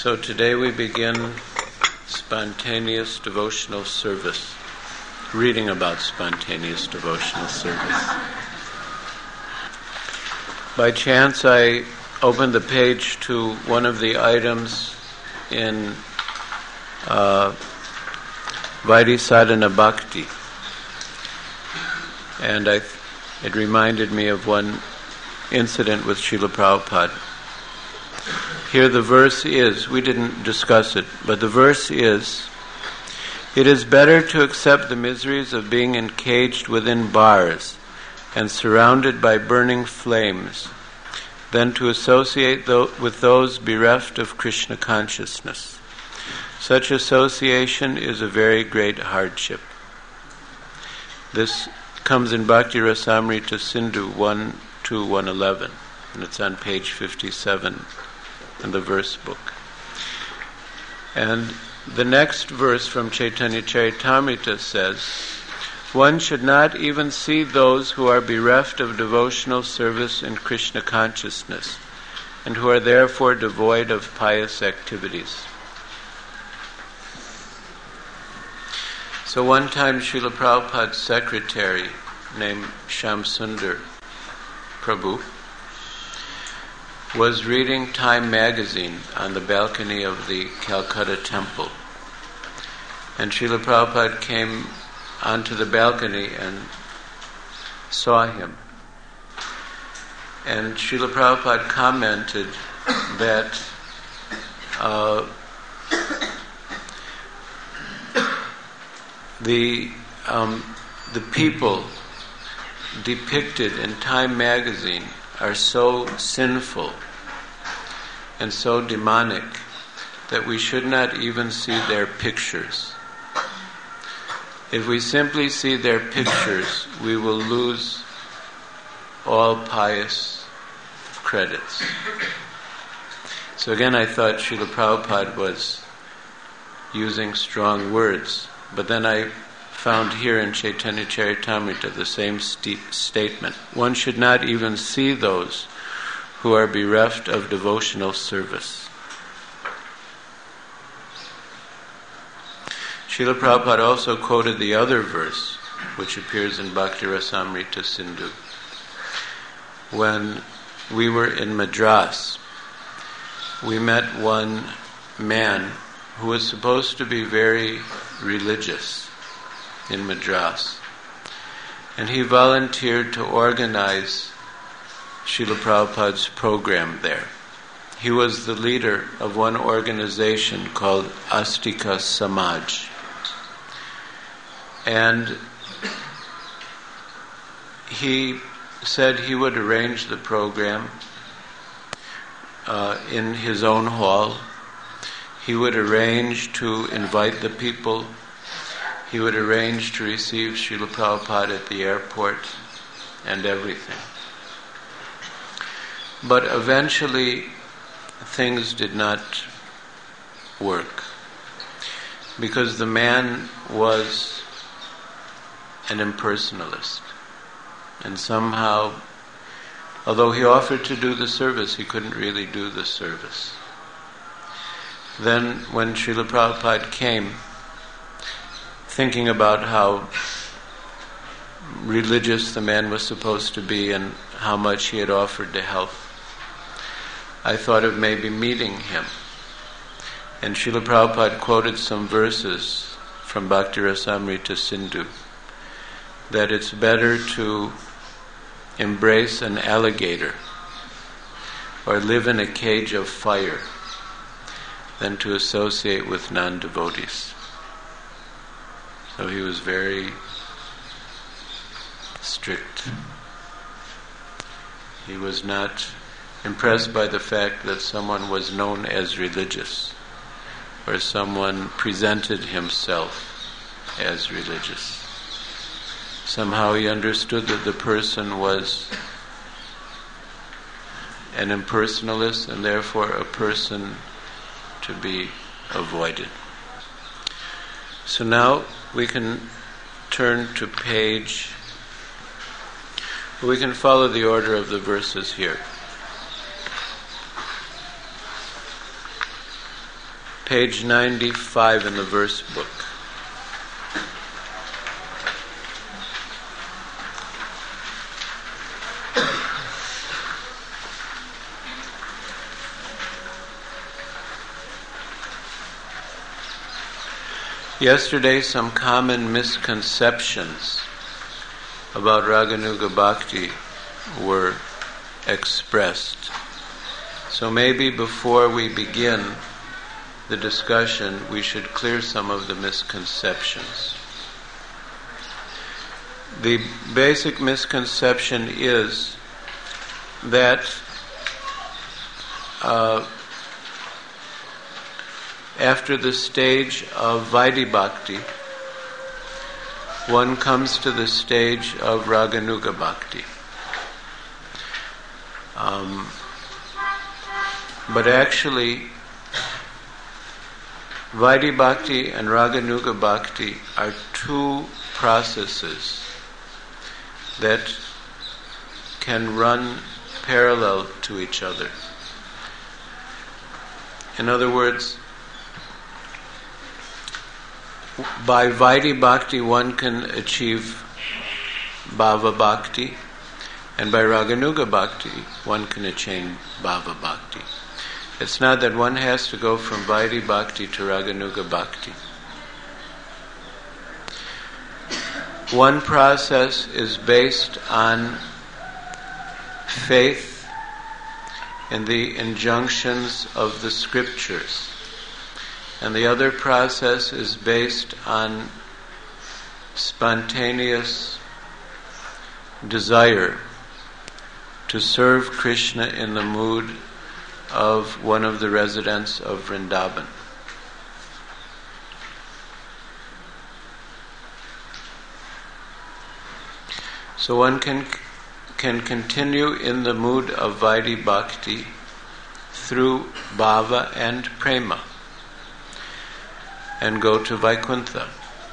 So today we begin spontaneous devotional service, reading about spontaneous devotional service. By chance I opened the page to one of the items in Vaidhi Sadhana Bhakti, and it reminded me of one incident with Srila Prabhupada. Here the verse is, we didn't discuss it, but the verse is, "It is better to accept the miseries of being encaged within bars and surrounded by burning flames than to associate with those bereft of Krishna consciousness. Such association is a very great hardship." This comes in Bhakti Rasamrita Sindhu 1-111, and it's on page 57 in the verse book. And the next verse from Chaitanya Charitamrita says, "One should not even see those who are bereft of devotional service in Krishna consciousness and who are therefore devoid of pious activities." So one time Srila Prabhupada's secretary named Shamsundar Prabhu was reading Time magazine on the balcony of the Calcutta temple. And Srila Prabhupada came onto the balcony and saw him. And Srila Prabhupada commented that the people depicted in Time magazine are so sinful and so demonic that we should not even see their pictures. If we simply see their pictures, we will lose all pious credits. So again, I thought Srila Prabhupada was using strong words, but then I found here in Chaitanya Charitamrita the same statement. One should not even see those who are bereft of devotional service. Srila Prabhupada also quoted the other verse, which appears in Bhakti Rasamrita Sindhu. When we were in Madras, we met one man who was supposed to be very religious in Madras. And he volunteered to organize Srila Prabhupada's program there. He was the leader of one organization called Astika Samaj. And he said he would arrange the program in his own hall. He would arrange to invite the people. He would arrange to receive Srila Prabhupada at the airport and everything. But eventually things did not work because the man was an impersonalist. And somehow, although he offered to do the service, he couldn't really do the service. Then when Srila Prabhupada came, thinking about how religious the man was supposed to be and how much he had offered to help, I thought of maybe meeting him. And Srila Prabhupada quoted some verses from Bhakti Rasamrita Sindhu, that it's better to embrace an alligator or live in a cage of fire than to associate with non-devotees. So he was very strict. He was not impressed by the fact that someone was known as religious or someone presented himself as religious. Somehow he understood that the person was an impersonalist and therefore a person to be avoided. So now we can turn to we can follow the order of the verses here. page 95 in the verse book. Yesterday, some common misconceptions about Raganuga Bhakti were expressed. So maybe before we begin the discussion, we should clear some of the misconceptions. The basic misconception is that after the stage of Vaidhi Bhakti, one comes to the stage of Raganuga Bhakti. But actually, Vaidhi Bhakti and Raganuga Bhakti are two processes that can run parallel to each other. In other words, by Vaidhi Bhakti one can achieve Bhava Bhakti, and by Raganuga Bhakti one can attain Bhava Bhakti. It's not that one has to go from Vaidhi Bhakti to Raganuga Bhakti. One process is based on faith in the injunctions of the scriptures, and the other process is based on spontaneous desire to serve Krishna in the mood of one of the residents of Vrindavan. So one can continue in the mood of Vaidhi Bhakti through Bhava and Prema and go to Vaikuntha.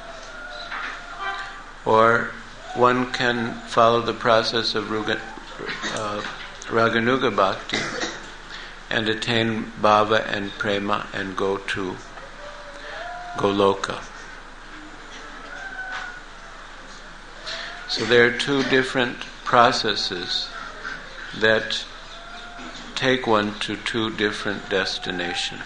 Or one can follow the process of Raganuga Bhakti and attain Bhava and Prema and go to Goloka. So there are two different processes that take one to two different destinations.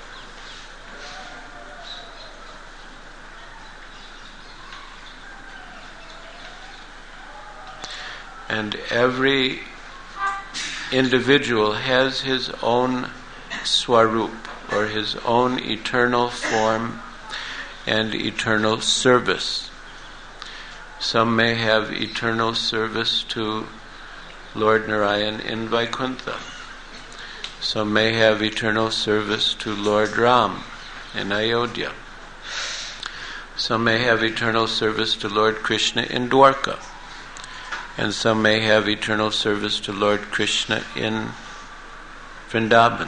And every individual has his own swarup, or his own eternal form and eternal service. Some may have eternal service to Lord Narayan in Vaikuntha. Some may have eternal service to Lord Ram in Ayodhya. Some may have eternal service to Lord Krishna in Dwarka. And some may have eternal service to Lord Krishna in Vrindavan.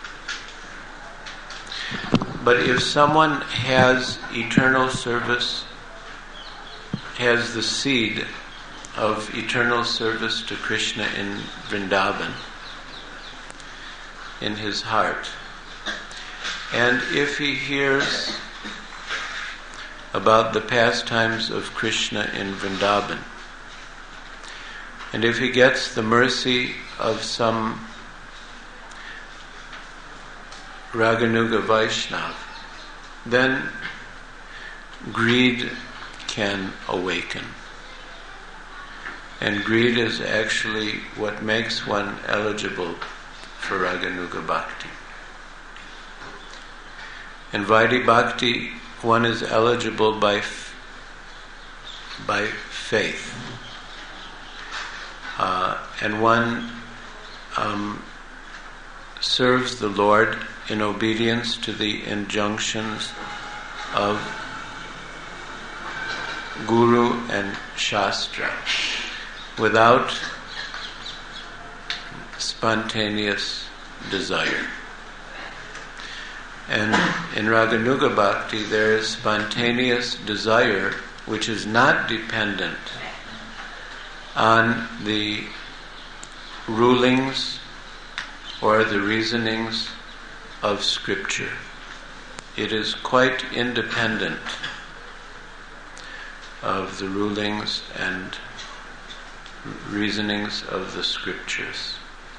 But if someone has eternal service, has the seed of eternal service to Krishna in Vrindavan in his heart, and if he hears about the pastimes of Krishna in Vrindavan, and if he gets the mercy of some Raganuga Vaishnav, then greed can awaken. And greed is actually what makes one eligible for Raganuga Bhakti. In Vaidhi Bhakti, one is eligible by faith. And one serves the Lord in obedience to the injunctions of Guru and Shastra, without spontaneous desire. And in Raganuga Bhakti there is spontaneous desire which is not dependent on the rulings or the reasonings of Scripture. it is quite independent of the rulings and reasonings of the scriptures.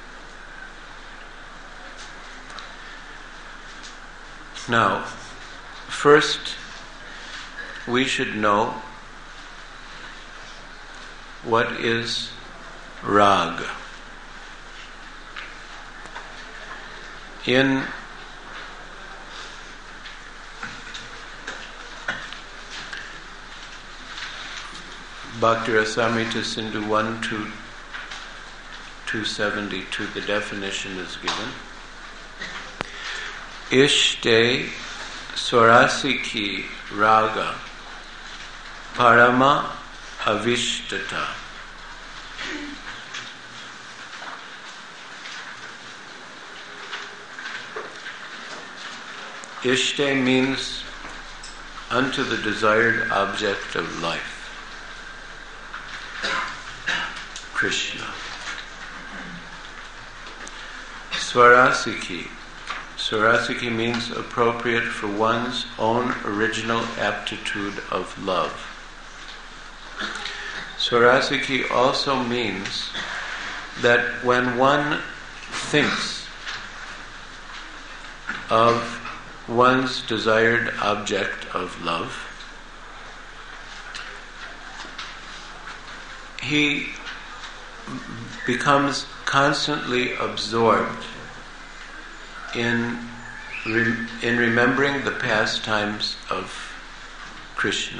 Now, first, we should know what is raga. In Bhakti Rasamrita Sindhu 1 to 272, the definition is given. Ishte Swarasiki Raga Parama Avishtata. Ishte means unto the desired object of life, Krishna. Swarasiki. Swarasiki means appropriate for one's own original aptitude of love. Swarasiki also means that when one thinks of one's desired object of love, he becomes constantly absorbed in remembering the pastimes of Krishna.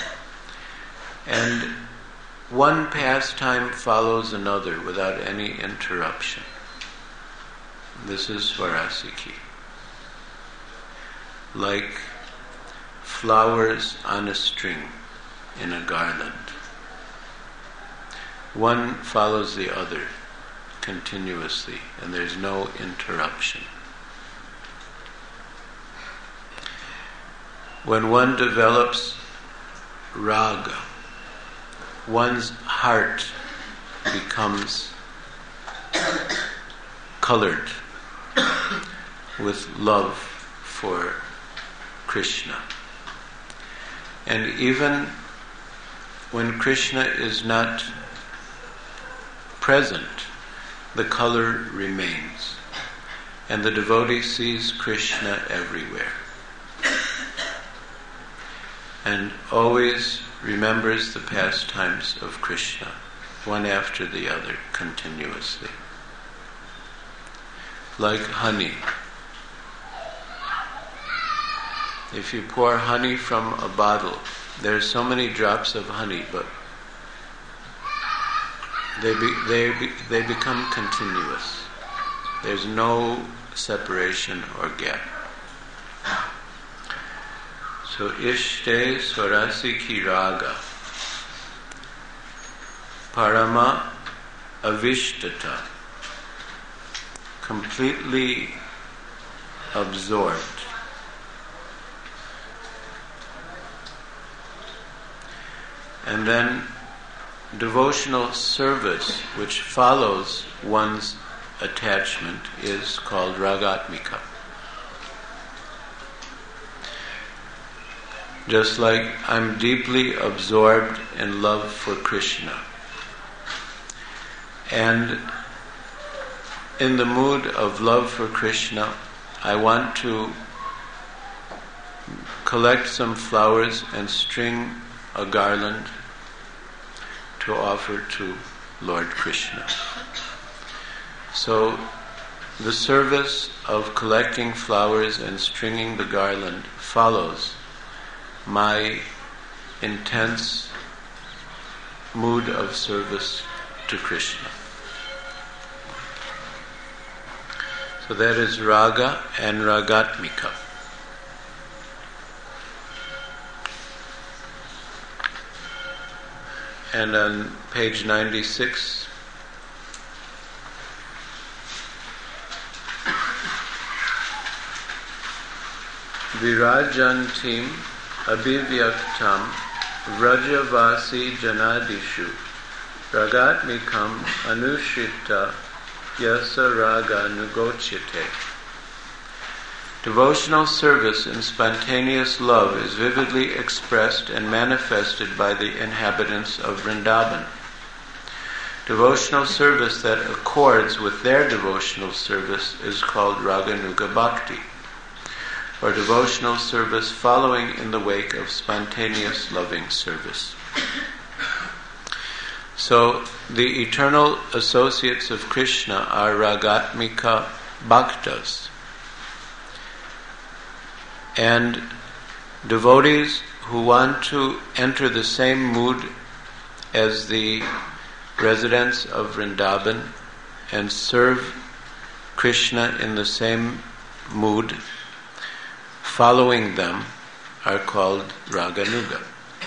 And one pastime follows another without any interruption. This is Swarasiki. Like flowers on a string in a garland. One follows the other continuously, and there's no interruption. When one develops raga, one's heart becomes colored with love for Krishna. And even when Krishna is not present, the color remains. And the devotee sees Krishna everywhere. And always remembers the pastimes of Krishna, one after the other, continuously. Like honey. If you pour honey from a bottle, there's so many drops of honey, but they become continuous. There's no separation or gap. So Ishte Swarasiki Raga Parama Avishtata, completely absorbed. And then devotional service, which follows one's attachment, is called Ragatmika. Just like I'm deeply absorbed in love for Krishna, and in the mood of love for Krishna, I want to collect some flowers and string a garland to offer to Lord Krishna. So the service of collecting flowers and stringing the garland follows my intense mood of service to Krishna. So that is Raga and Ragatmika. And on page 96, Virajantim Abhivyaktam Vrajavasi Janadishu Ragatmikam Anushrita Yasa Raga Nugochite. Devotional service in spontaneous love is vividly expressed and manifested by the inhabitants of Vrindavan. Devotional service that accords with their devotional service is called Raganuga Bhakti, or devotional service following in the wake of spontaneous loving service. So, the eternal associates of Krishna are Ragatmika Bhaktas. And devotees who want to enter the same mood as the residents of Vrindavan and serve Krishna in the same mood, following them, are called Raganuga.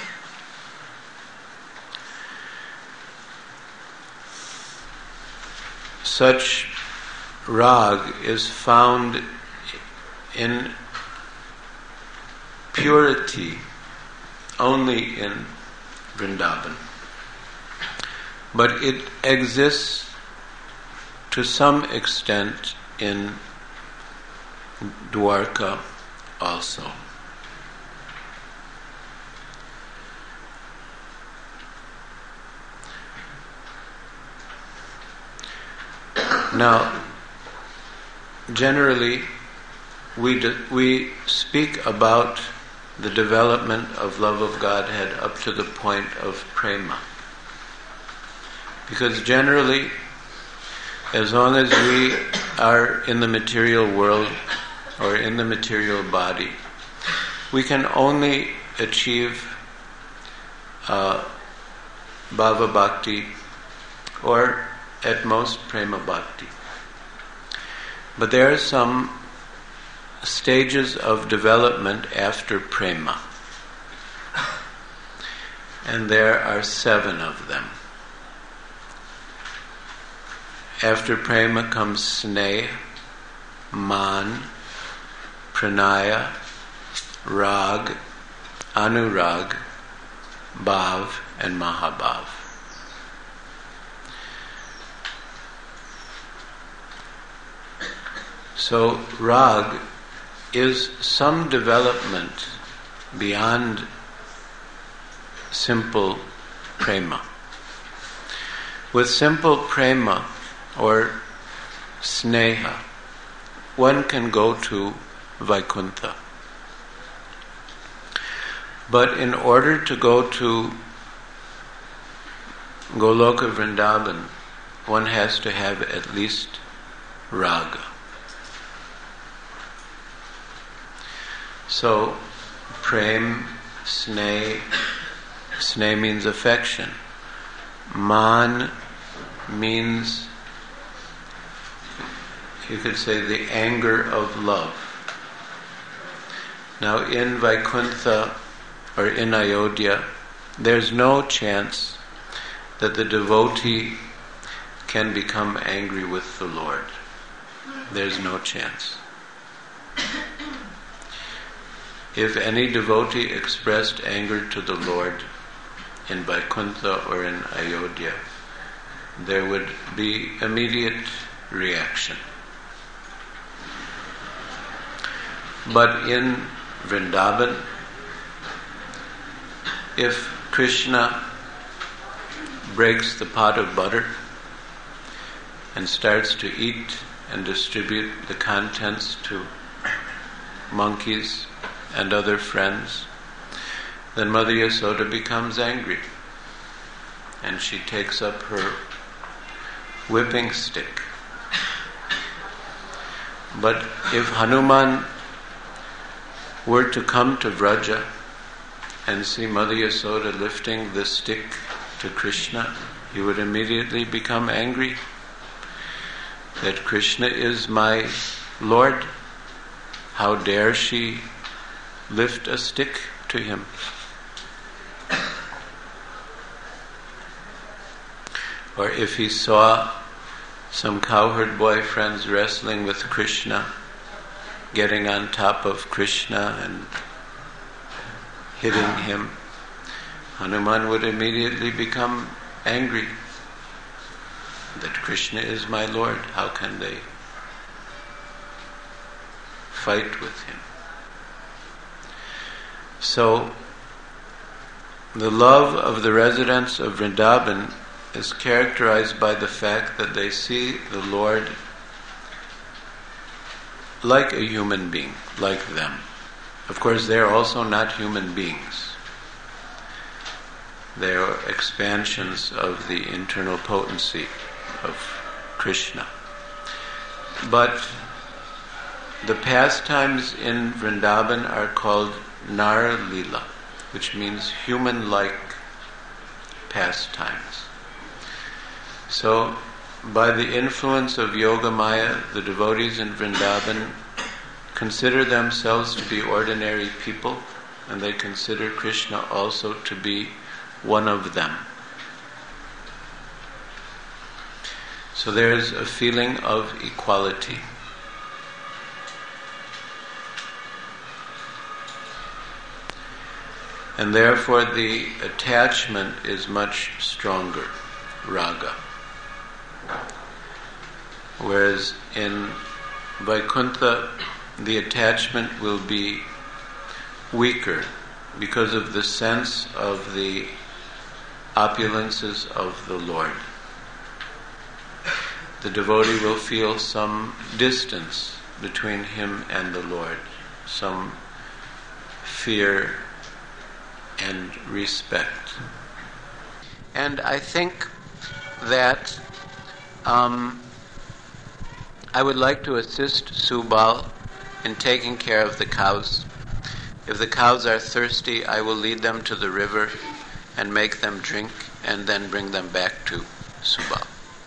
Such rag is found in purity only in Vrindavan. But it exists to some extent in Dwarka also. Now, generally, we speak about the development of love of Godhead up to the point of prema. Because generally, as long as we are in the material world or in the material body, we can only achieve bhava bhakti or at most prema bhakti. But there are some stages of development after prema, and there are 7 of them. After prema comes sneha, man, pranaya, rag, anurag, bhav, and mahabhav. So rag is some development beyond simple prema. With simple prema or sneha, one can go to Vaikuntha. But in order to go to Goloka Vrindavan, one has to have at least raga. So, prem, sneh means affection. Man means, you could say, the anger of love. Now in Vaikuntha or in Ayodhya, there's no chance that the devotee can become angry with the Lord. There's no chance. If any devotee expressed anger to the Lord in Vaikuntha or in Ayodhya, there would be immediate reaction. But in Vrindavan, if Krishna breaks the pot of butter and starts to eat and distribute the contents to monkeys and other friends, then Mother Yasoda becomes angry and she takes up her whipping stick. But if Hanuman were to come to Vraja and see Mother Yasoda lifting the stick to Krishna, he would immediately become angry that Krishna is my Lord. How dare she lift a stick to him? Or if he saw some cowherd boyfriends wrestling with Krishna, getting on top of Krishna and hitting him, Hanuman would immediately become angry that Krishna is my Lord. How can they fight with him. So, the love of the residents of Vrindavan is characterized by the fact that they see the Lord like a human being, like them. Of course, they are also not human beings. They are expansions of the internal potency of Krishna. But the pastimes in Vrindavan are called Nar Lila, which means human-like pastimes. So, by the influence of Yoga Maya, the devotees in Vrindavan consider themselves to be ordinary people, and they consider Krishna also to be one of them. So there's a feeling of equality. And therefore the attachment is much stronger, raga. Whereas in Vaikuntha, the attachment will be weaker because of the sense of the opulences of the Lord. The devotee will feel some distance between him and the Lord, some fear and respect. And I think that I would like to assist Subal in taking care of the cows. If the cows are thirsty, I will lead them to the river and make them drink and then bring them back to Subal.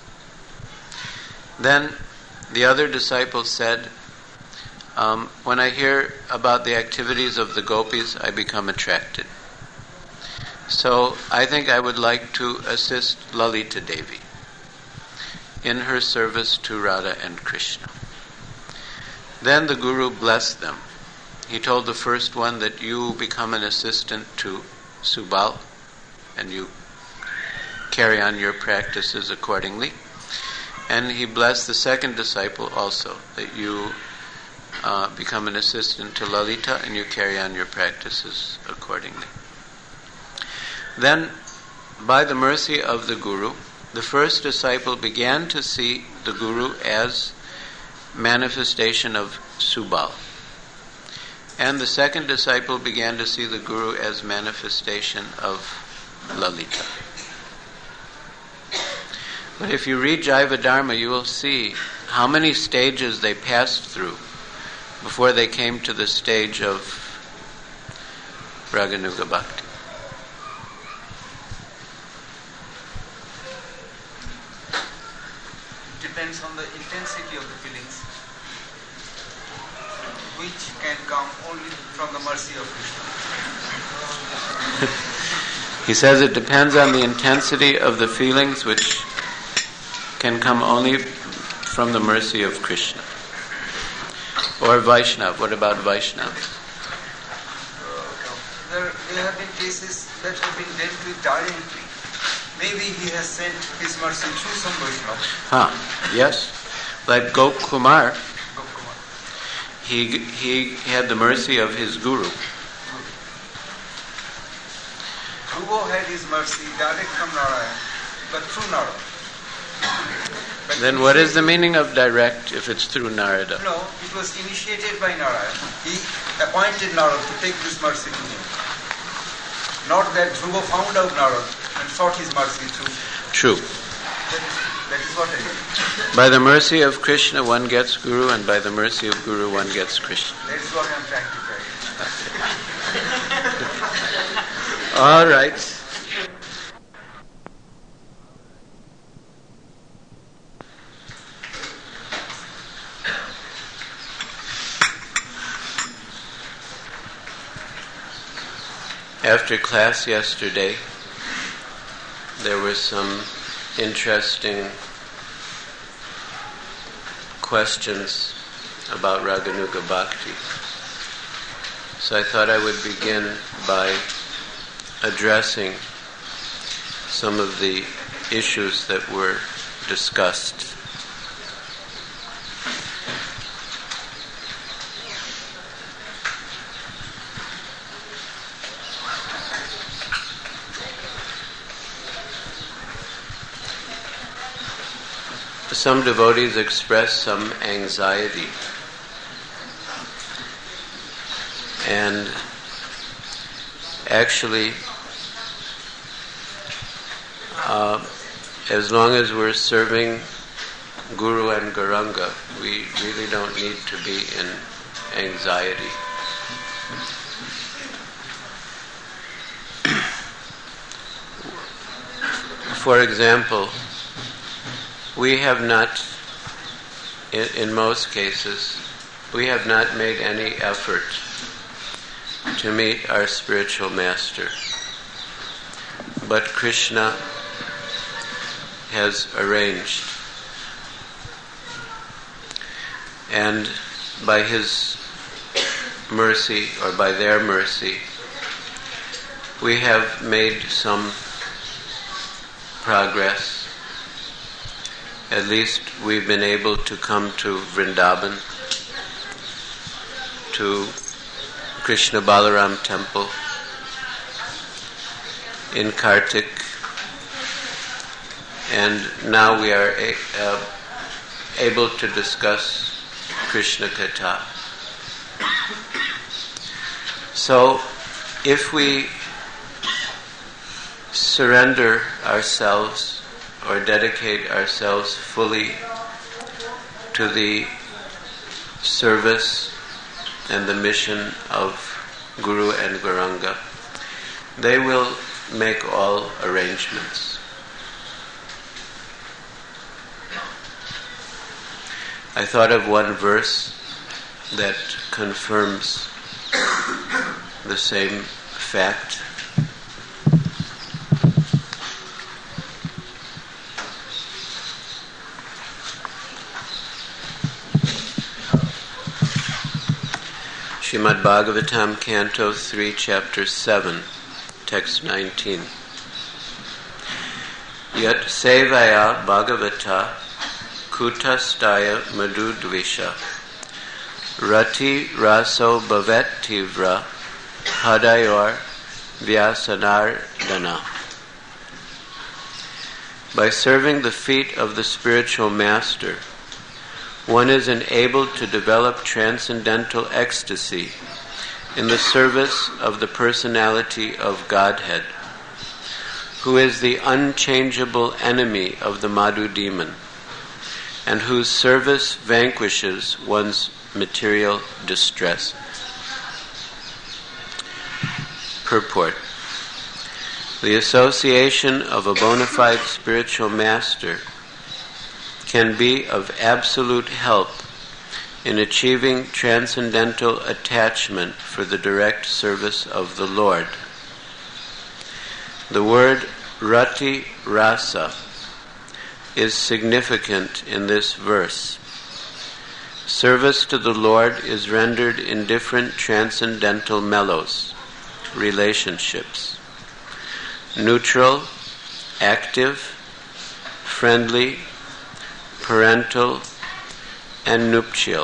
Then the other disciple said, when I hear about the activities of the gopis, I become attracted. So I think I would like to assist Lalita Devi in her service to Radha and Krishna. Then the Guru blessed them. He told the first one that you become an assistant to Subal and you carry on your practices accordingly. And he blessed the second disciple also, that you become an assistant to Lalita and you carry on your practices accordingly. Then, by the mercy of the Guru, the first disciple began to see the Guru as manifestation of Subal. And the second disciple began to see the Guru as manifestation of Lalita. But if you read Jaiva Dharma, you will see how many stages they passed through before they came to the stage of Raganuga Bhakti. Depends on the intensity of the feelings, which can come only from the mercy of Krishna. He says it depends on the intensity of the feelings, which can come only from the mercy of Krishna. Or Vaishnav. What about Vaishnav? There have been cases that have been dealt with directly. Maybe he has sent his mercy through some Vaishnava. Yes. Like Gop Kumar, he had the mercy of his Guru. Dhruva had his mercy direct from Narayan, but through Narada. But then what is the meaning of direct if it's through Narada? No, it was initiated by Narayan. He appointed Narada to take this mercy to him. Not that Dhruva found out Narada and sought his mercy through. True. That is what I mean. By the mercy of Krishna one gets Guru, and by the mercy of Guru one gets Krishna. That is what I am trying to tell you. All right. After class yesterday, there were some interesting questions about Raganuga Bhakti. So I thought I would begin by addressing some of the issues that were discussed. some devotees express some anxiety, and actually, as long as we're serving Guru and Gauranga, we really don't need to be in anxiety. For example, we have not, in most cases, we have not made any effort to meet our spiritual master. But Krishna has arranged. And by his mercy, or by their mercy, we have made some progress. At least we've been able to come to Vrindavan, to Krishna Balaram temple in Kartik, and now we are able to discuss Krishna Katha. So, if we surrender ourselves or dedicate ourselves fully to the service and the mission of Guru and Gauranga, they will make all arrangements. I thought of one verse that confirms the same fact. Srimad Bhagavatam, Canto 3, Chapter 7, Text 19. Yat sevaya Bhagavata kutastaya madhudvisha rati raso bhavet tivra hadayor vyasanardana. By serving the feet of the spiritual master, one is enabled to develop transcendental ecstasy in the service of the personality of Godhead, who is the unchangeable enemy of the Madhu demon, and whose service vanquishes one's material distress. Purport. The association of a bona fide spiritual master can be of absolute help in achieving transcendental attachment for the direct service of the Lord. The word rati rasa is significant in this verse. Service to the Lord is rendered in different transcendental mellows, relationships: neutral, active, friendly, parental, and nuptial.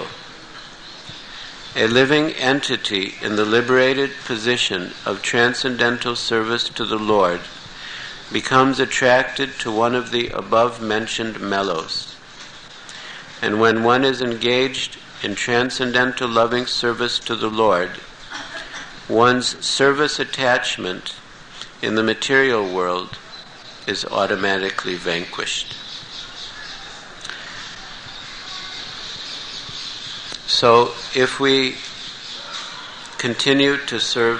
A living entity in the liberated position of transcendental service to the Lord becomes attracted to one of the above-mentioned mellows. And when one is engaged in transcendental loving service to the Lord, one's service attachment in the material world is automatically vanquished. So, if we continue to serve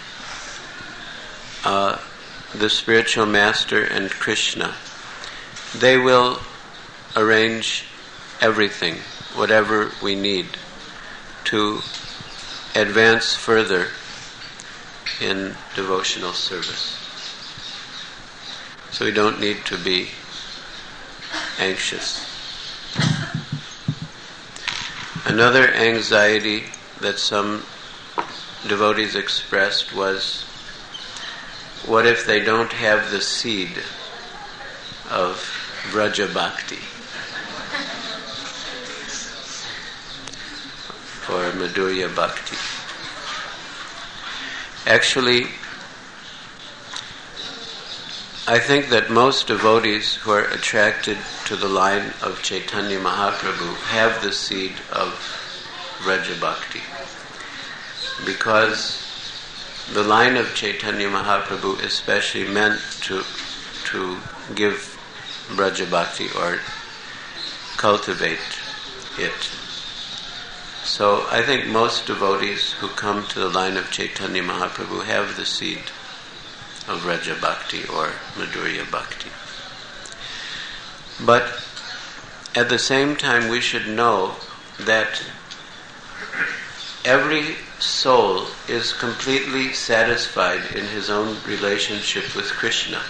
the spiritual master and Krishna, they will arrange everything, whatever we need, to advance further in devotional service. So we don't need to be anxious. Another anxiety that some devotees expressed was, what if they don't have the seed of Vraja Bhakti or Madhurya Bhakti? Actually, I think that most devotees who are attracted to the line of Chaitanya Mahaprabhu have the seed of Vraja Bhakti, because the line of Chaitanya Mahaprabhu is especially meant to give Vraja Bhakti or cultivate it. So I think most devotees who come to the line of Chaitanya Mahaprabhu have the seed of Vraja Bhakti or Madhurya Bhakti. But at the same time we should know that every soul is completely satisfied in his own relationship with Krishna.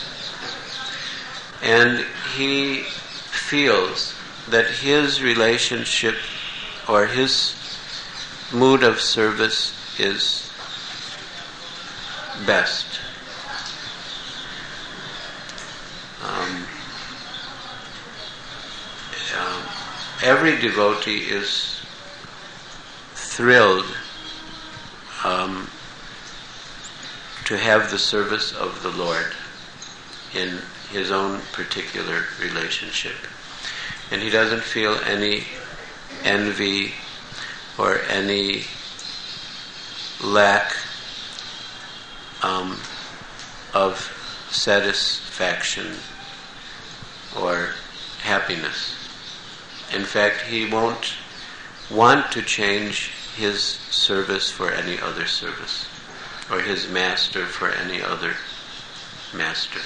And he feels that his relationship or his mood of service is best. Every devotee is thrilled to have the service of the Lord in his own particular relationship. And he doesn't feel any envy or any lack of satisfaction or happiness. In fact, he won't want to change his service for any other service, or his master for any other master.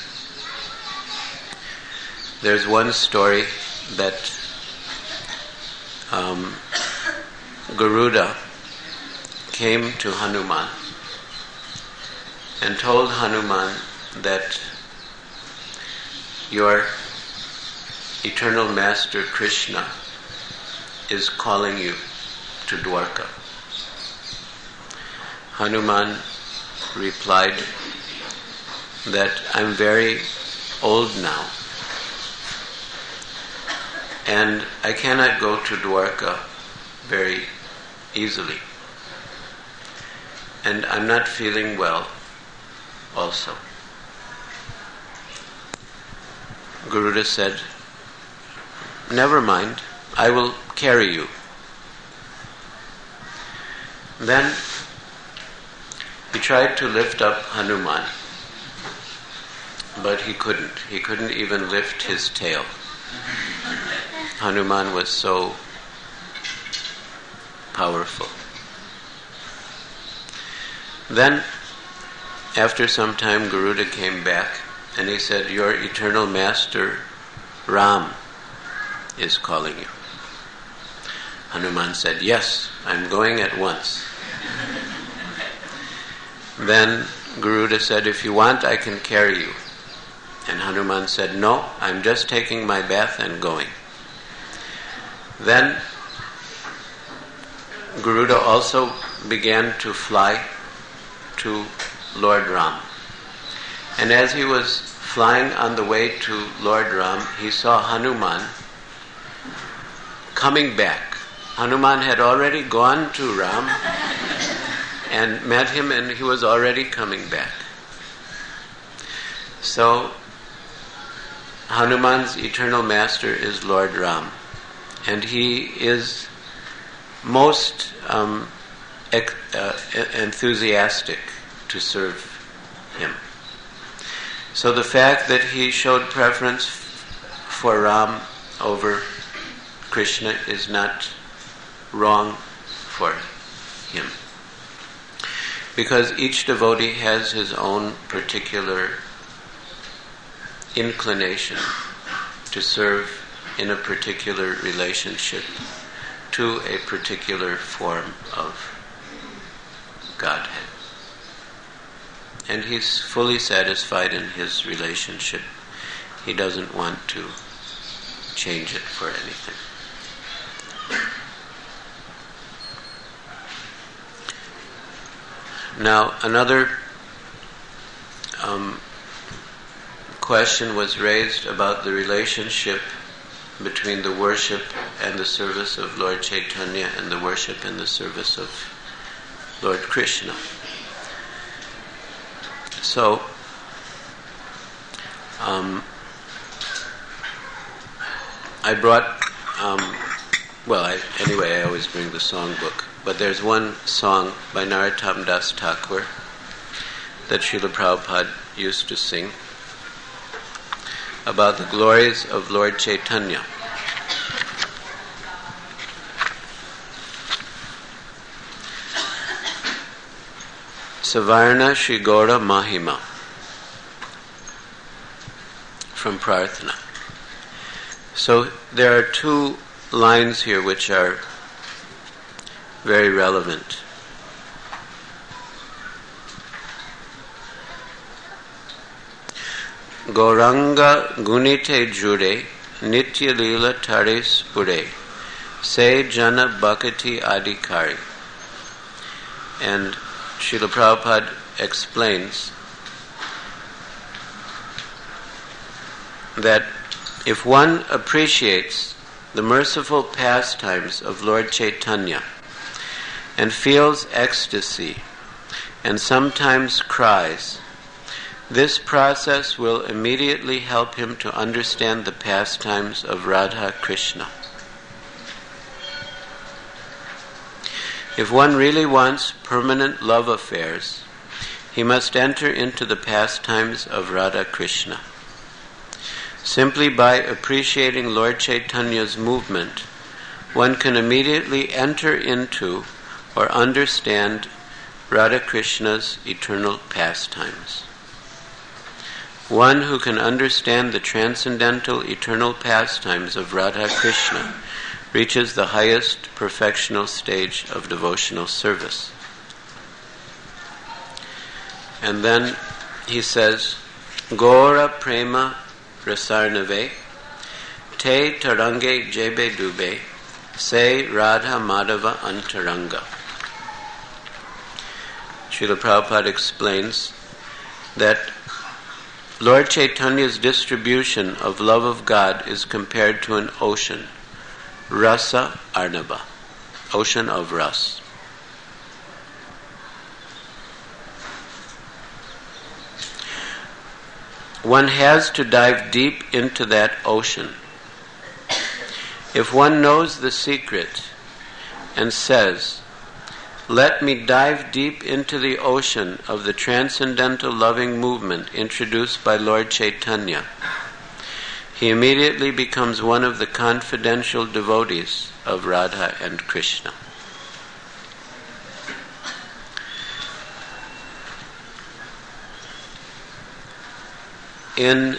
There's one story that Garuda came to Hanuman and told Hanuman that your eternal master Krishna is calling you to Dwarka. Hanuman replied that I'm very old now and I cannot go to Dwarka very easily, and I'm not feeling well also. Garuda said, never mind, I will carry you. Then he tried to lift up Hanuman, but he couldn't. He couldn't even lift his tail. Hanuman was so powerful. Then, after some time, Garuda came back and he said, your eternal master Ram is calling you. Hanuman said, yes, I'm going at once. Then Garuda said, if you want, I can carry you. And Hanuman said, no, I'm just taking my bath and going. Then Garuda also began to fly to Lord Ram. And as he was flying on the way to Lord Ram, he saw Hanuman coming back. Hanuman had already gone to Ram and met him, and he was already coming back. So Hanuman's eternal master is Lord Ram, and he is most enthusiastic to serve him. So the fact that he showed preference for Ram over Krishna is not wrong for him, because each devotee has his own particular inclination to serve in a particular relationship to a particular form of Godhead. And he's fully satisfied in his relationship. He doesn't want to change it for anything. Now, another question was raised about the relationship between the worship and the service of Lord Chaitanya and the worship and the service of Lord Krishna. So, I brought, I always bring the songbook, but there's one song by Narottam Das Thakur that Srila Prabhupada used to sing about the glories of Lord Chaitanya. Savarna Shri Gaura Mahima from Prarthana. So there are two lines here which are very relevant. Gauranga gunite jure nitya lila tare spure se jana bhakati adhikari. And Srila Prabhupada explains that if one appreciates the merciful pastimes of Lord Chaitanya and feels ecstasy and sometimes cries, this process will immediately help him to understand the pastimes of Radha Krishna. If one really wants permanent love affairs, he must enter into the pastimes of Radha Krishna. Simply by appreciating Lord Chaitanya's movement, one can immediately enter into or understand Radha Krishna's eternal pastimes. One who can understand the transcendental eternal pastimes of Radha Krishna reaches the highest perfectional stage of devotional service. And then he says, Gaura Prema Rasarnave Te Tarange Jebe Dube Se Radha Madhava Antaranga. Srila Prabhupada explains that Lord Chaitanya's distribution of love of God is compared to an ocean, Rasa Arnava, ocean of ras. One has to dive deep into that ocean. If one knows the secret and says, "Let me dive deep into the ocean of the transcendental loving movement introduced by Lord Chaitanya," he immediately becomes one of the confidential devotees of Radha and Krishna. In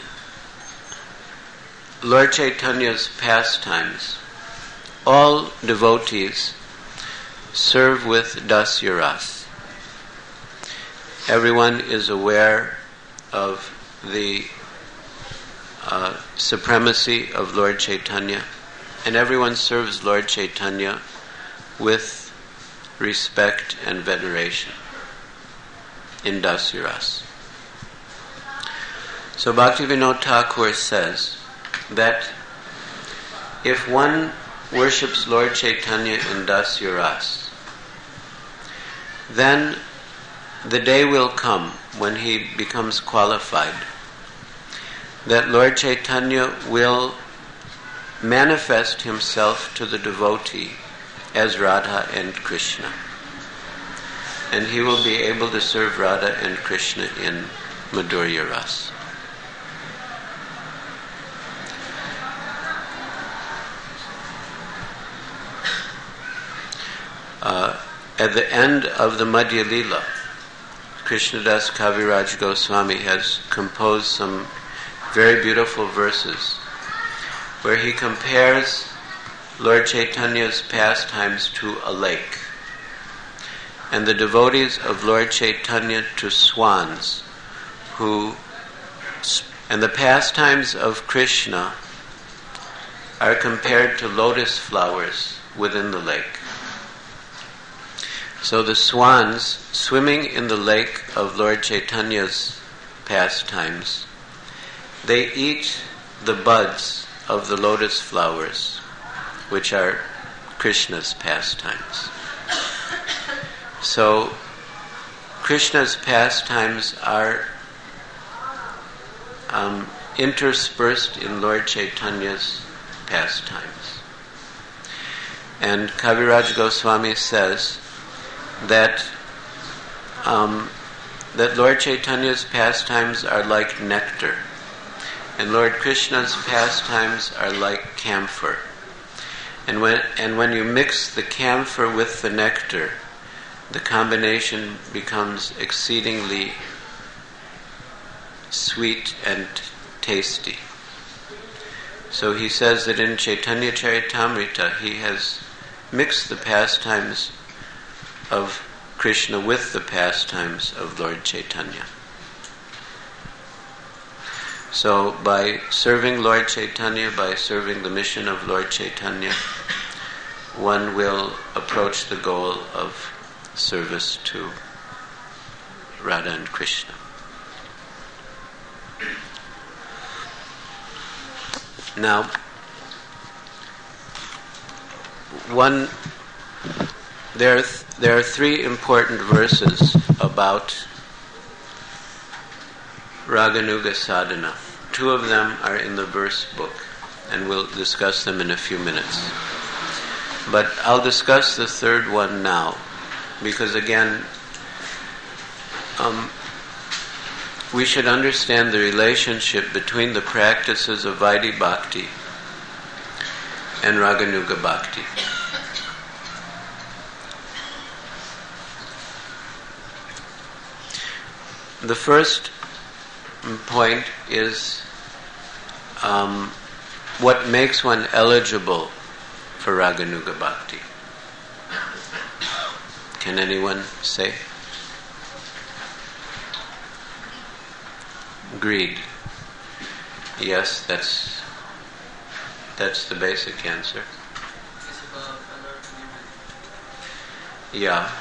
Lord Chaitanya's pastimes, all devotees serve with dasya ras. Everyone is aware of the supremacy of Lord Chaitanya, and everyone serves Lord Chaitanya with respect and veneration in dasya ras. So Bhaktivinoda Thakur says that if one worships Lord Chaitanya in dasya ras, then the day will come when he becomes qualified that Lord Chaitanya will manifest himself to the devotee as Radha and Krishna. And he will be able to serve Radha and Krishna in Madhurya Ras. At the end of the Madhya Lila, Krishnadas Kaviraj Goswami has composed some very beautiful verses where he compares Lord Chaitanya's pastimes to a lake and the devotees of Lord Chaitanya to swans and the pastimes of Krishna are compared to lotus flowers within the lake. So the swans swimming in the lake of Lord Chaitanya's pastimes, they eat the buds of the lotus flowers, which are Krishna's pastimes. So Krishna's pastimes are interspersed in Lord Chaitanya's pastimes. And Kaviraj Goswami says that that Lord Chaitanya's pastimes are like nectar, and Lord Krishna's pastimes are like camphor. And when you mix the camphor with the nectar, the combination becomes exceedingly sweet and tasty. So he says that in Chaitanya Charitamrita he has mixed the pastimes of Krishna with the pastimes of Lord Chaitanya. So by serving Lord Chaitanya, by serving the mission of Lord Chaitanya, one will approach the goal of service to Radha and Krishna. Now, there are three important verses about Raganuga sadhana. Two of them are in the verse book, and we'll discuss them in a few minutes. But I'll discuss the third one now, because again, we should understand the relationship between the practices of Vaidhi Bhakti and Raganuga Bhakti. The first point is what makes one eligible for Raganuga Bhakti. Can anyone say? Greed. Yes, that's the basic answer. Yeah.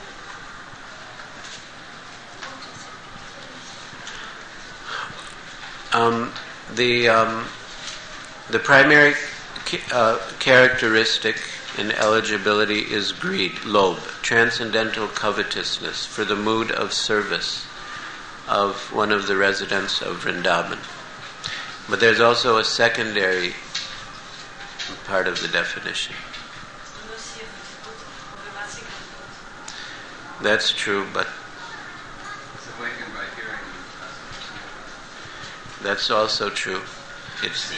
The primary characteristic in eligibility is greed, lobh, transcendental covetousness for the mood of service of one of the residents of Vrindavan. But there's also a secondary part of the definition. That's true, but that's also true. It's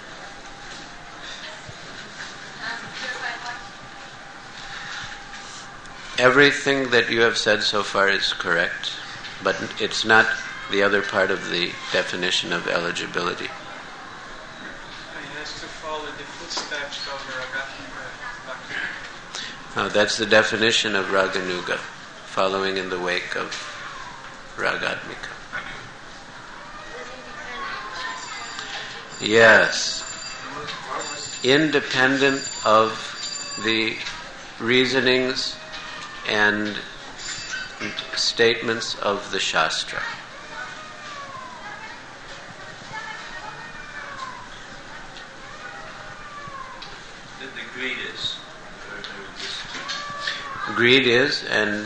everything that you have said so far is correct, but it's not the other part of the definition of eligibility. He has to follow the footsteps of Raganuga. Oh, that's the definition of Raganuga, following in the wake of Ragadmika. Yes. Independent of the reasonings and statements of the Shastra. The greed is. Greed is,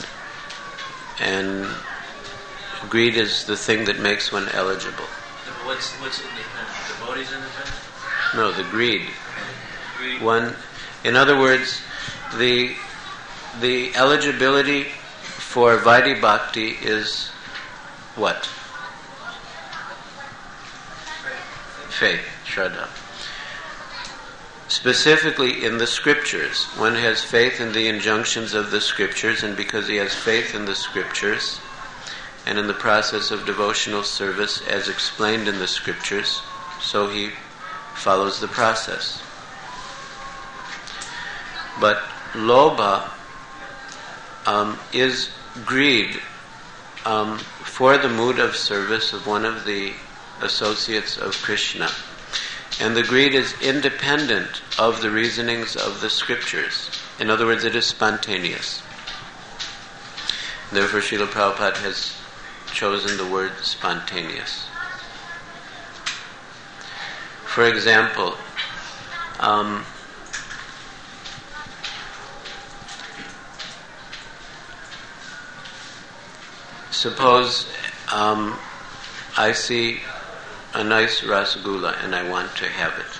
and greed is the thing that makes one eligible. What's independent? Devotees independent? No, the greed. Greed. One, in other words, the eligibility for Vaidhi Bhakti is what? Faith, Shraddha. Specifically in the scriptures. One has faith in the injunctions of the scriptures, and because he has faith in the scriptures and in the process of devotional service as explained in the scriptures, so he follows the process. But lobha is greed for the mood of service of one of the associates of Krishna. And the greed is independent of the reasonings of the scriptures. In other words, it is spontaneous. Therefore, Srila Prabhupada has chosen the word spontaneous. For example, suppose I see a nice rasgulla and I want to have it.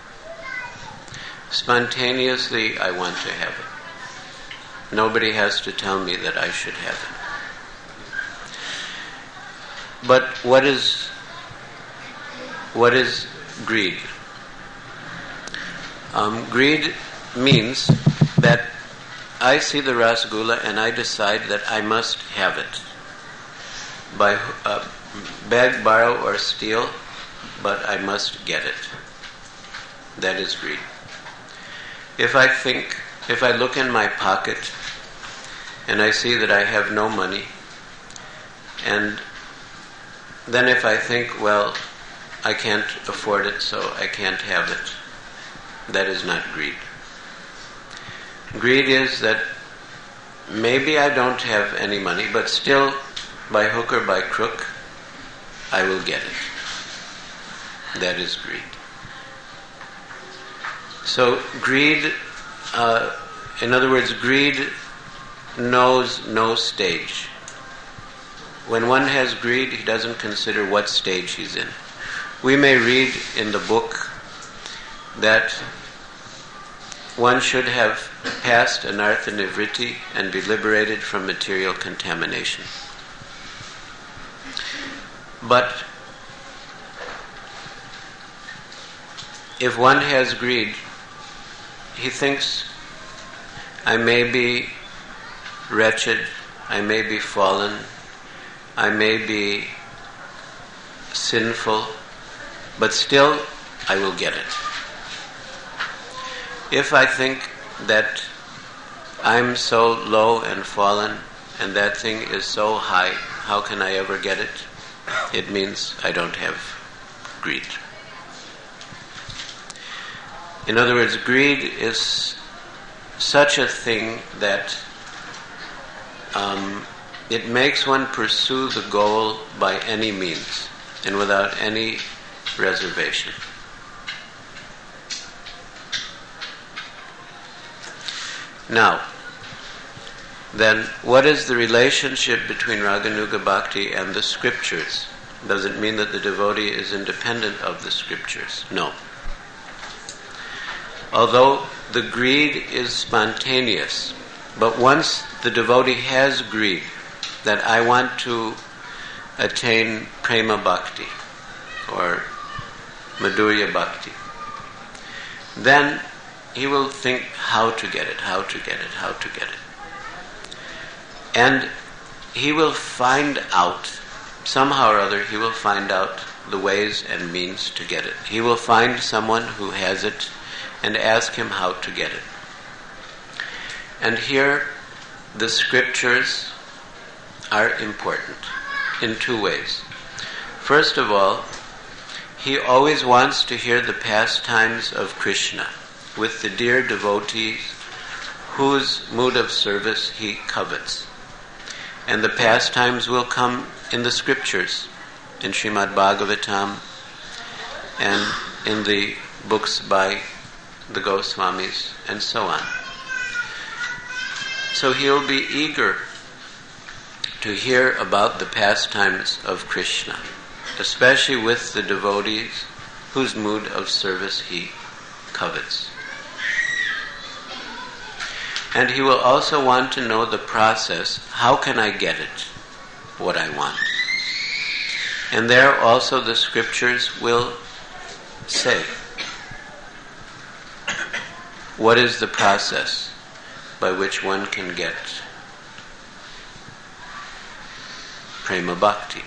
Spontaneously, I want to have it. Nobody has to tell me that I should have it. But what is greed? Greed means that I see the rasgulla and I decide that I must have it. By beg, borrow, or steal, but I must get it. That is greed. If I look in my pocket and I see that I have no money, and then if I think, well, I can't afford it, so I can't have it, that is not greed. Greed is that maybe I don't have any money, but still, by hook or by crook, I will get it. That is greed. So greed, in other words, greed knows no stage. When one has greed, he doesn't consider what stage he's in. We may read in the book that one should have passed anartha nivritti and be liberated from material contamination. But if one has greed, he thinks, I may be wretched, I may be fallen, I may be sinful, but still I will get it. If I think that I'm so low and fallen and that thing is so high, how can I ever get it? It means I don't have greed. In other words, greed is such a thing that it makes one pursue the goal by any means and without any reservation. Now, then, what is the relationship between Raganuga Bhakti and the scriptures? Does it mean that the devotee is independent of the scriptures? No. Although the greed is spontaneous, but once the devotee has greed, that I want to attain prema bhakti or madhurya bhakti, then he will think how to get it, how to get it, how to get it. And he will find out, somehow or other, he will find out the ways and means to get it. He will find someone who has it and ask him how to get it. And here, the scriptures are important in two ways. First of all, he always wants to hear the pastimes of Krishna with the dear devotees whose mood of service he covets. And the pastimes will come in the scriptures, in Srimad Bhagavatam, and in the books by the Goswamis, and so on. So he'll be eager to hear about the pastimes of Krishna, especially with the devotees whose mood of service he covets. And he will also want to know the process, how can I get it, what I want? And there also the scriptures will say, what is the process by which one can get prema bhakti?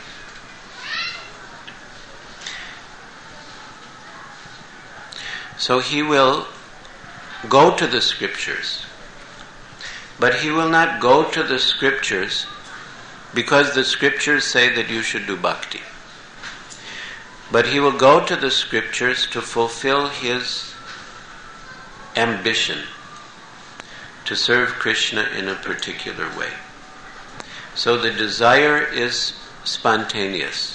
So he will go to the scriptures, but he will not go to the scriptures because the scriptures say that you should do bhakti. But he will go to the scriptures to fulfill his ambition to serve Krishna in a particular way. So the desire is spontaneous.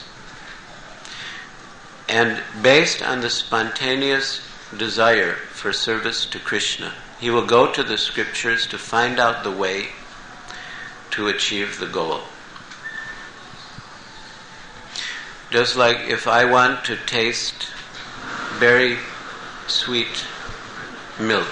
And based on the spontaneous desire for service to Krishna, he will go to the scriptures to find out the way to achieve the goal. Just like if I want to taste very sweet milk,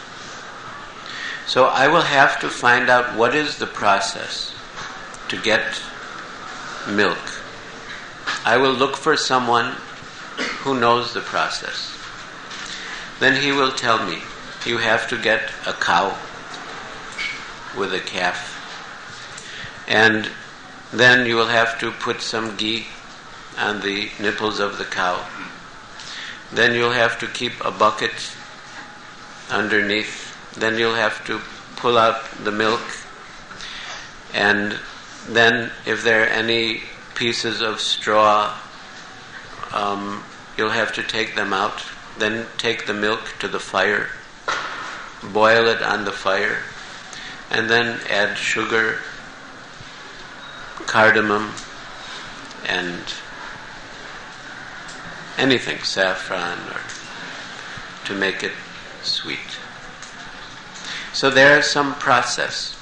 so I will have to find out what is the process to get milk. I will look for someone who knows the process. Then he will tell me, you have to get a cow with a calf. And then you will have to put some ghee on the nipples of the cow. Then you'll have to keep a bucket underneath. Then you'll have to pull out the milk. And then if there are any pieces of straw, you'll have to take them out. Then take the milk to the fire, boil it on the fire, and then add sugar, cardamom, and anything, saffron, or to make it sweet. So there is some process.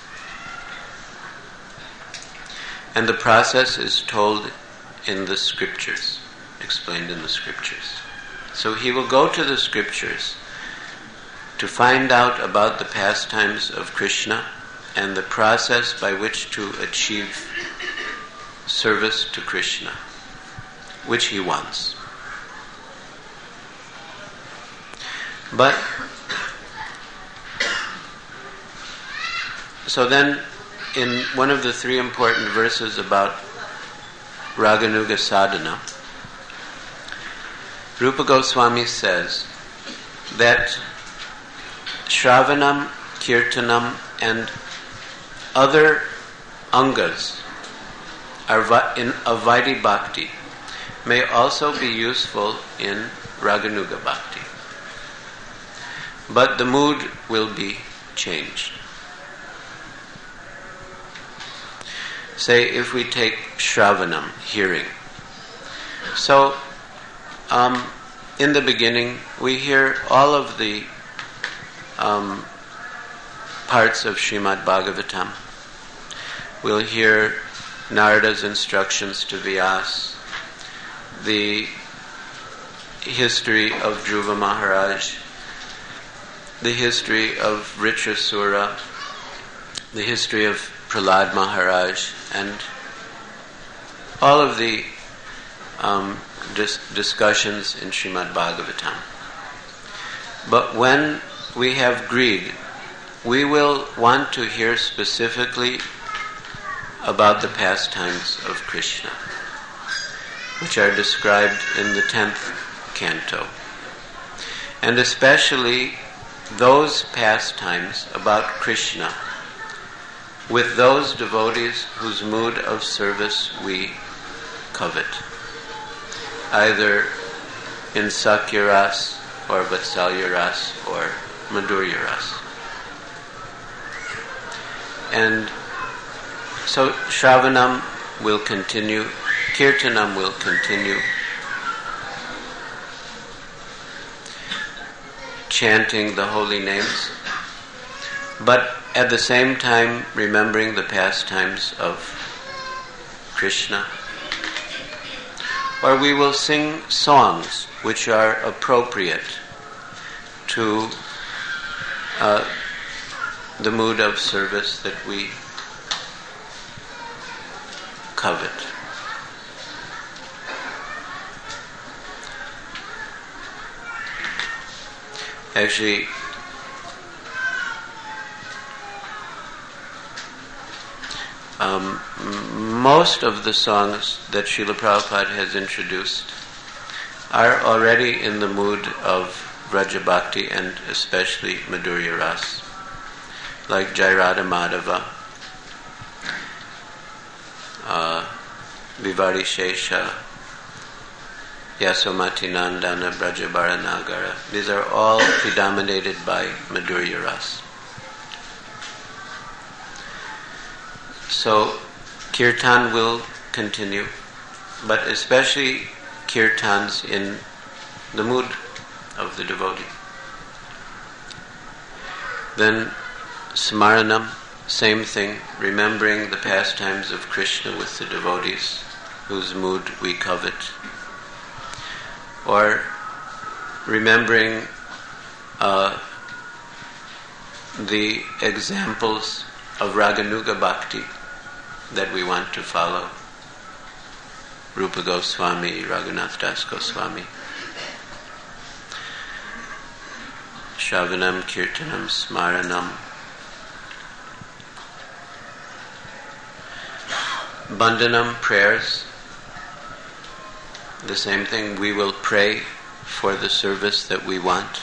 And the process is told in the scriptures, explained in the scriptures. So he will go to the scriptures to find out about the pastimes of Krishna and the process by which to achieve service to Krishna, which he wants. But, so then, in one of the three important verses about Raganuga Sadhana, Rupa Goswami says that Shravanam, Kirtanam, and other angas of Vaidhi Bhakti may also be useful in Raganuga Bhakti. But the mood will be changed. Say if we take Shravanam, hearing. So, in the beginning, we hear all of the parts of Srimad Bhagavatam. We'll hear Narada's instructions to Vyas, the history of Dhruva Maharaj, the history of Vritrasura, the history of Prahlad Maharaj, and all of the discussions in Srimad Bhagavatam. But when we have greed, we will want to hear specifically about the pastimes of Krishna, which are described in the 10th canto. And especially those pastimes about Krishna with those devotees whose mood of service we covet, either in Sakya Ras or Vatsalya Ras or Madhurya Ras. And so Shravanam will continue, Kirtanam will continue, chanting the holy names, but at the same time remembering the pastimes of Krishna. Or we will sing songs which are appropriate to the mood of service that we covet. Actually, most of the songs that Srila Prabhupada has introduced are already in the mood of Vraja Bhakti and especially Madhurya Ras, like Jai Radha Madhava, Vivari Shesha, Yasomati Nandana, Brajabara Nagara. These are all predominated by Madhurya Ras. So kirtan will continue, but especially kirtans in the mood of the devotee. Then smaranam, same thing, remembering the pastimes of Krishna with the devotees. whose mood we covet. Or remembering the examples of Raganuga Bhakti that we want to follow. Rupa Goswami, Raghunath Das Goswami. Shravanam, Kirtanam, Smaranam. Bandhanam, prayers. The same thing, we will pray for the service that we want,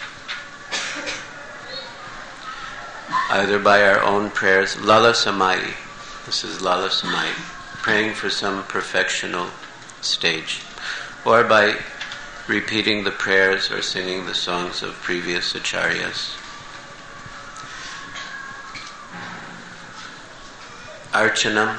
either by our own prayers. Lala Samayi, this is Lala Samayi, praying for some perfectional stage, or by repeating the prayers or singing the songs of previous acharyas. Archanam,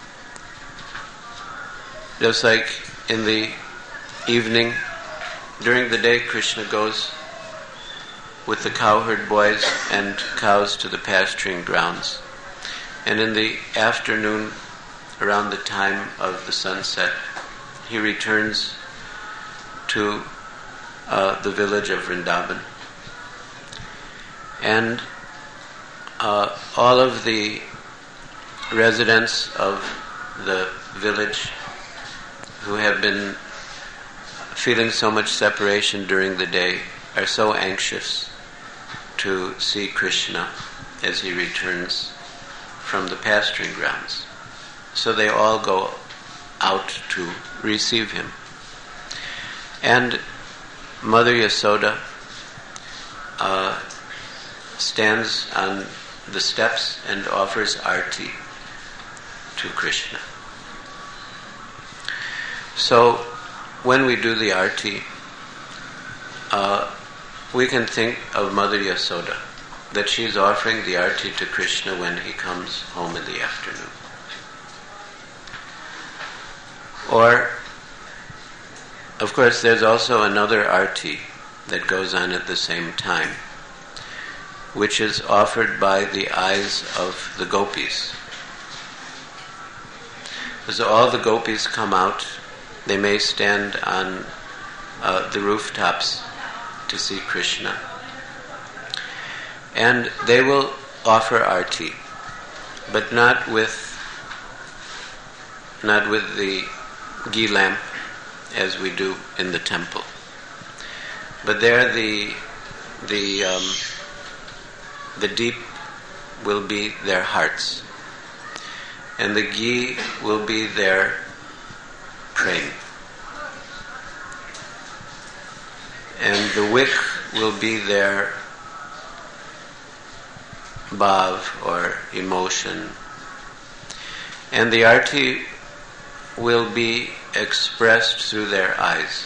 just like in the evening, during the day Krishna goes with the cowherd boys and cows to the pasturing grounds. And in the afternoon, around the time of the sunset, he returns to the village of Vrindavan. And all of the residents of the village who have been feeling so much separation during the day are so anxious to see Krishna as he returns from the pasturing grounds. So they all go out to receive him. And Mother Yasoda stands on the steps and offers arti to Krishna. So when we do the arti, we can think of Mother Yasoda, that she's offering the arti to Krishna when he comes home in the afternoon. Or, of course, there's also another arti that goes on at the same time, which is offered by the eyes of the gopis. As all the gopis come out, they may stand on the rooftops to see Krishna. And they will offer arti, but not with the ghee lamp as we do in the temple. But there the deep will be their hearts, and the ghee will be their praying, and the wick will be their bhav or emotion, and the arti will be expressed through their eyes.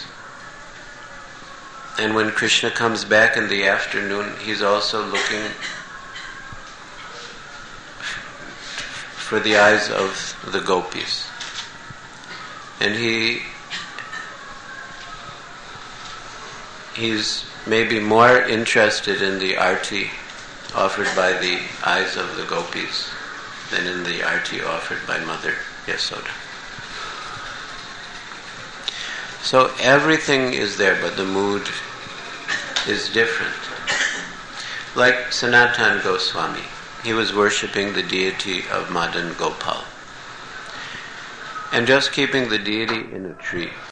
And when Krishna comes back in the afternoon, he's also looking for the eyes of the gopis. And he's maybe more interested in the arti offered by the eyes of the gopis than in the arti offered by Mother Yasoda. So everything is there, but the mood is different. Like Sanatana Goswami, he was worshipping the deity of Madan Gopal, and just keeping the deity in a tree